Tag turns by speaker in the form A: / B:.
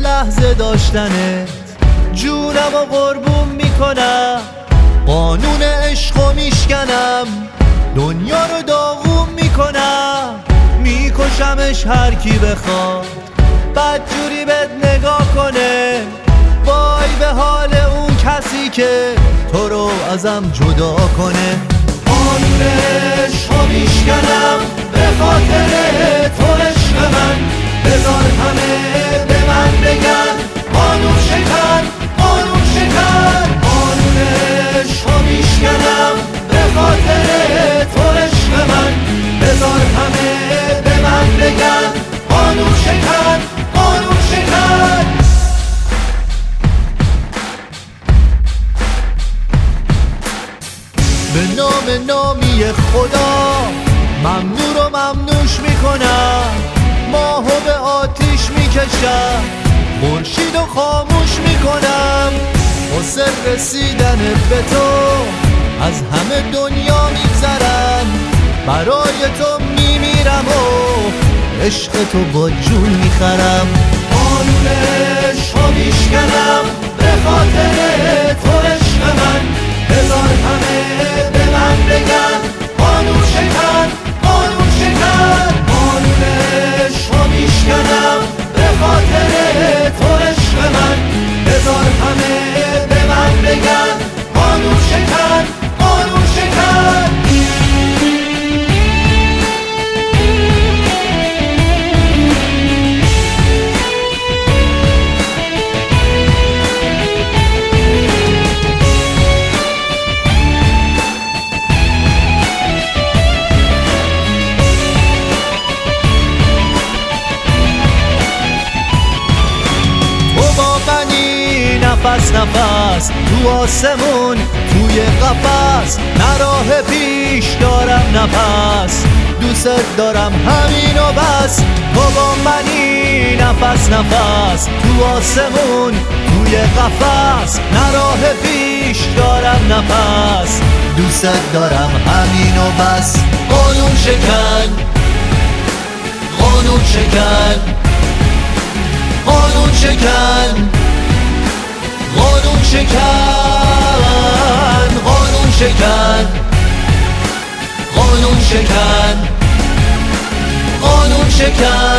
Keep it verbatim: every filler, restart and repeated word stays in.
A: لحظه داشتنت جونم و قربون میکنم، قانون عشقو میشکنم، دنیا رو داغون میکنم، میکشمش هر کی بخواد بدجوری بهت نگاه کنه. وای به حال اون کسی که تو رو ازم جدا کنه. قانون عشقو میشکنم به خاطر تو عشق من، بذار همه به من بگن قانون شکن، قانون شکن. قانون عشقو میشکنم به خاطر تو عشق من، بذار همه به من بگن قانون شکن، قانون شکن. به نام نامی خدا ممنوع رو ممنوش میکنم، ماهو به آتیش میکشم، خورشید و خاموش میکنم. واسه رسیدن به تو از همه دنیا میگذرم، برای تو میمیرم و عشق تو با جون میخرم. قانون عشقو میشکنم به خاطر تو عشق من، بذار همه به من بگن قانون شکن، قانون شکن. قانون عشقو میشکنم به خاطر تو عشق من، بذار همه به من بگن قانون شکن، قانون شکن. نفس نفس تو آسمون توی قفس، نه راه پیش دارم نفس، دوست دارم همین و بس. تو با منی نفس نفس تو آسمون توی قفس، نه راه پیش دارم نفس، دوست دارم همین و بس. قانون شکن، قانون شکن، قانون شکن، قانون شکن، قانون شکن، قانون شکن، قانون شکن.